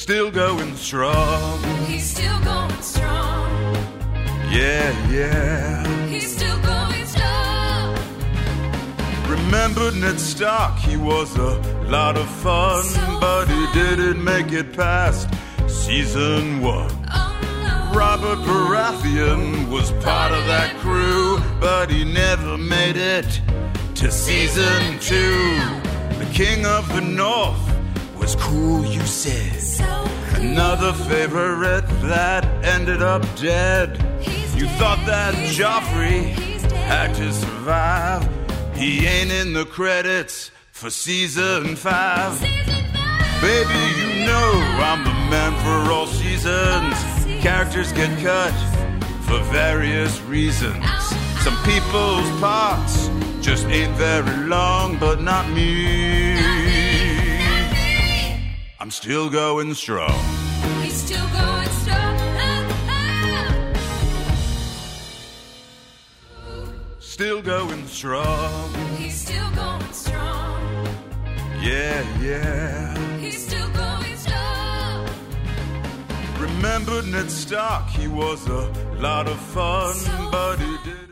Still going strong. He's still going strong. Yeah, yeah. He's still going strong. Remember Ned Stark, he was a lot of fun, but he didn't make it past season 1. Robert Baratheon was part of that crew, but he never made it to season 2. The King of the North was cool, you said. Another favorite that ended up dead. You thought that Joffrey had to survive. He ain't in the credits for season 5. Baby, you know I'm the man for all seasons. Characters get cut for various reasons. Some people's parts just ain't very long, but not me. I'm still going strong. He's still going strong. Still going strong. He's still going strong. Yeah, yeah. He's still going strong. Remember Ned Stark, he was a lot of fun, but he did